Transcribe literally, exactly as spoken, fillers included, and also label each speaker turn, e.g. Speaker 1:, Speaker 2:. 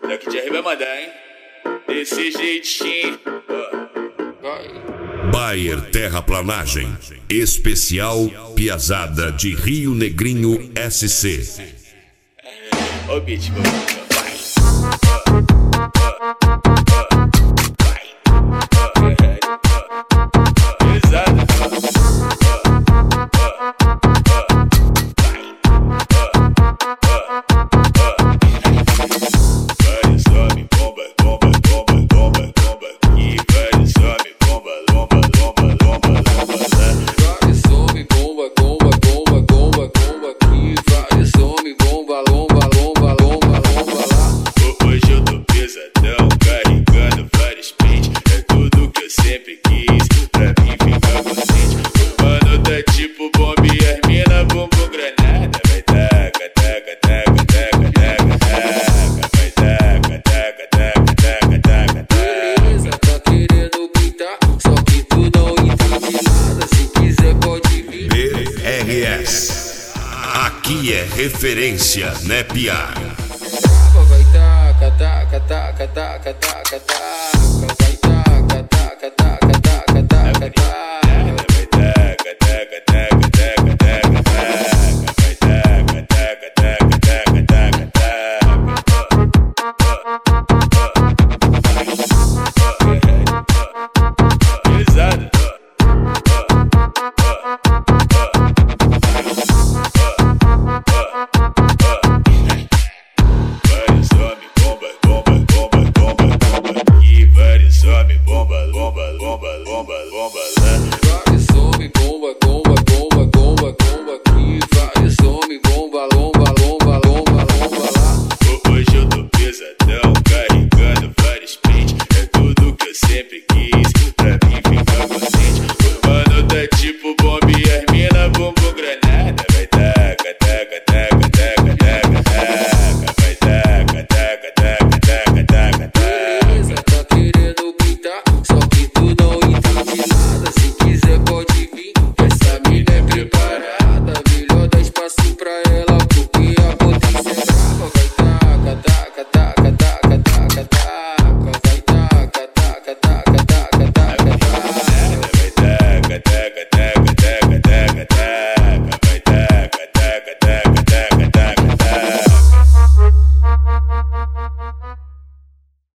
Speaker 1: Daqui de R vai mandar, hein? Desse jeitinho.
Speaker 2: Bayer Terraplanagem, especial Piazada de Rio Negrinho S C.
Speaker 1: Ó o beat, vai.
Speaker 2: Aqui é referência, né, Pia?
Speaker 3: Vai taca, taca, taca, taca, taca, taca. Vai taca, taca, taca, taca, taca, taca.